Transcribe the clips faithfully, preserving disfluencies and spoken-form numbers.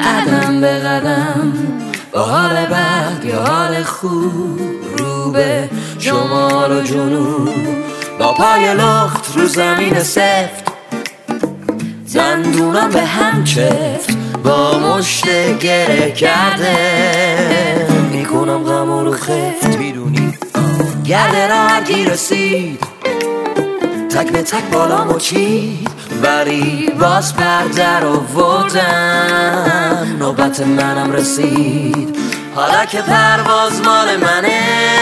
قدم به قدم با حال بد یا حال خوب، رو به شمال و جنوب، با پای لخت رو زمین سفت، دندونم به هم چفت، با مشت گره کرده میکنم غم رو خفت. میدونی گرده را هرگی رسید تک به تک بالامو چید، ولی باز پردر آوردم نوبت منم رسید. حالا که پرواز مال منه،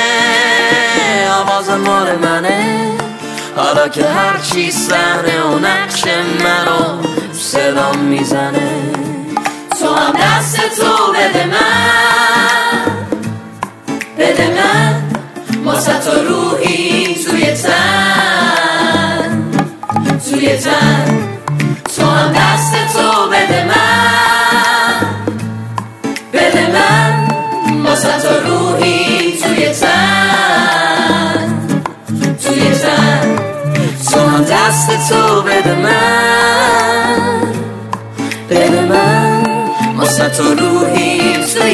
آواز مال منه، حالا که هرچی صحنه و نقش منو صدام میزنه، تو هم دست تو بده من، بده من واسه تو روحی توی تن، توی تن، تو هم دست تو بده من، بده من واسه تو روحی توی تن، توی تن، تو هم دست تو بده من، بده من واسه تو روحی توی